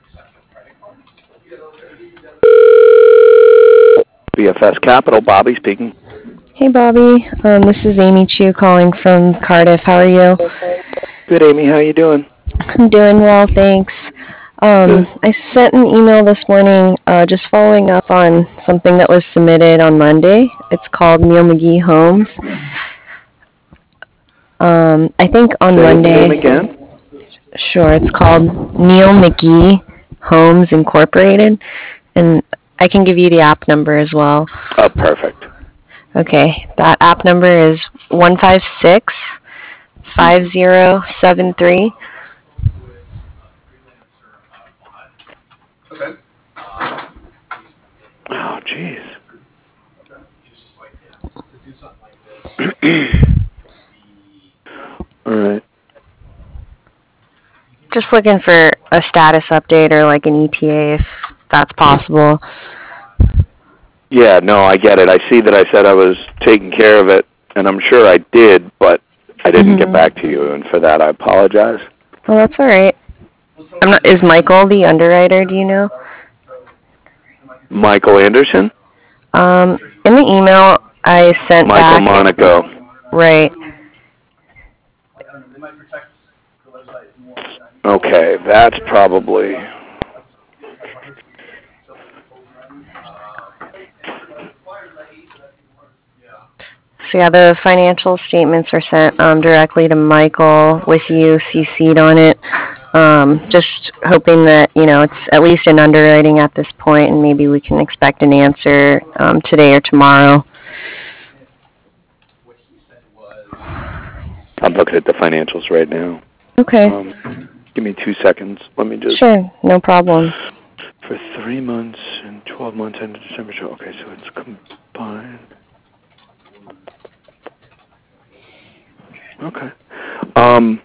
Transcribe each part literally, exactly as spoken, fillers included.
B F S Capital, Bobby speaking. Hey, Bobby. Um, this is Amy Chu calling from Cardiff. How are you? Good, Amy. How you doing? I'm doing well, thanks. Um, I sent an email this morning uh, just following up on something that was submitted on Monday. It's called Neil McGee Homes. Um, I think on Say the name Monday. again. Sure, it's called Neil McGee Homes Incorporated, and I can give you the app number as well. Oh, perfect. Okay, that app number is one five six, five zero seven three. Oh, jeez. All right. Just looking for a status update or like an E T A if that's possible. Yeah, no, I get it. I see that I said I was taking care of it, and I'm sure I did, but I didn't Mm-hmm. get back to you, and for that I apologize. Well, that's all right. I'm not. Is Michael the underwriter? Do you know? Michael Anderson? Um, in the email I sent Michael back. Monaco. Right. Okay, that's probably... So yeah, the financial statements are sent um, directly to Michael with you C C'd on it. Um, just hoping that, you know, it's at least in underwriting at this point, and maybe we can expect an answer um, today or tomorrow. I'm looking at the financials right now. Okay. Um, give me two seconds. Let me just... Sure, no problem. For three months and twelve months into December. So, okay, so it's combined. Okay. Um,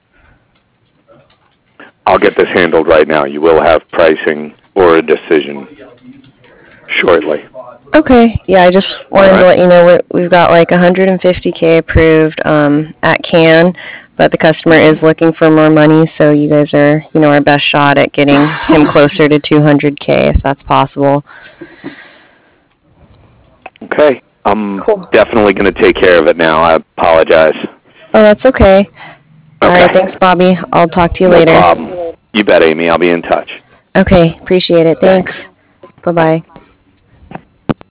I'll get this handled right now. You will have pricing or a decision shortly. Okay. Yeah, I just wanted All right. to let you know we're, we've got like one hundred fifty K approved um, at Can, but the customer is looking for more money, so you guys are, you know, our best shot at getting him closer to two hundred K if that's possible. Okay. I'm Cool. definitely going to take care of it now. I apologize. Oh, that's okay. All right, Okay. thanks, Bobby. I'll talk to you No later. problem. You bet, Amy. I'll be in touch. Okay, appreciate it. Thanks. Thanks. Bye-bye.